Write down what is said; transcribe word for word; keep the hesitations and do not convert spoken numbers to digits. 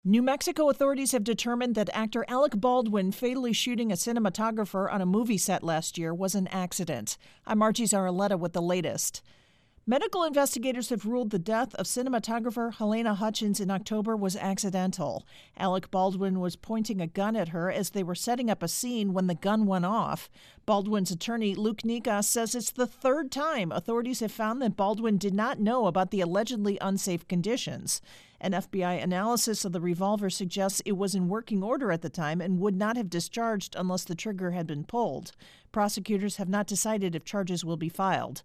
New Mexico authorities have determined that actor Alec Baldwin fatally shooting a cinematographer on a movie set last year was an accident. I'm Margie Zaraletta with the latest. Medical investigators have ruled the death of cinematographer Halyna Hutchins in October was accidental. Alec Baldwin was pointing a gun at her as they were setting up a scene when the gun went off. Baldwin's attorney, Luke Nikas, says it's the third time authorities have found that Baldwin did not know about the allegedly unsafe conditions. An F B I analysis of the revolver suggests it was in working order at the time and would not have discharged unless the trigger had been pulled. Prosecutors have not decided if charges will be filed.